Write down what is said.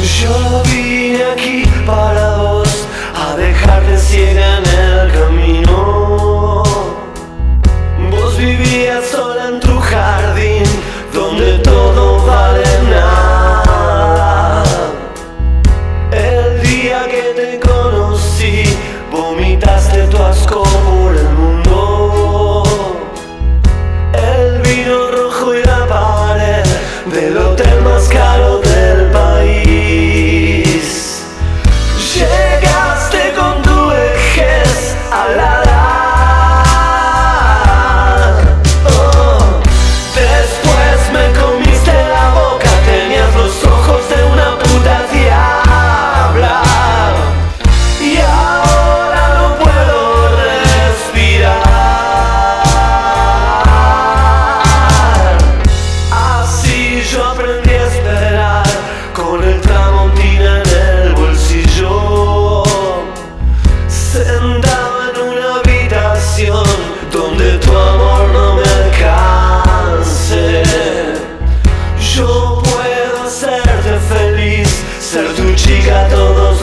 Yo vine aquí para vos, a dejarte ciega en el camino. Vos vivías sola en tu jardín, donde todo vale nada. El día que te conocí, vomitaste tu asco por el mundo. El vino rojo y la pared del hotel más caro del país. Llegaste con tu vejez a la edad. Oh. Después me comiste la boca, tenías los ojos de una puta diabla. Y ahora no puedo respirar. Así yo aprendí a esperar, con el Tramontina en el bolsillo, sentado en una habitación donde tu amor no me alcance. Yo puedo hacerte feliz, ser tu chica todos